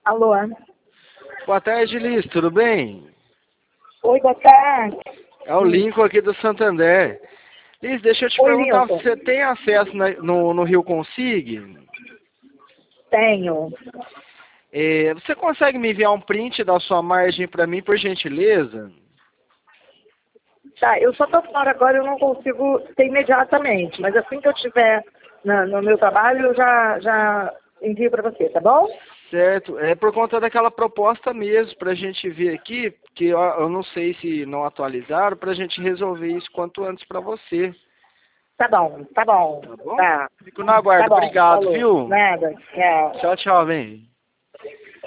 Alô? Boa tarde, Liz, tudo bem? Oi, boa tarde. É o Lincoln aqui do Santander. Liz, deixa eu te Oi, perguntar, Lincoln. você tem acesso no Rio Consig? Tenho. Você consegue me enviar um print da sua margem para mim, por gentileza? Tá, eu só tô fora agora, eu não consigo ter imediatamente, mas assim que eu estiver no meu trabalho, eu já envio para você, tá bom? Certo, é por conta daquela proposta mesmo, para a gente ver aqui, que eu não sei se não atualizaram, para a gente resolver isso quanto antes para você. Tá bom, tá bom. Tá bom? Tá, Fico no tá aguardo. bom, Obrigado, falou. viu? Nada, tchau. Tchau, tchau, bem.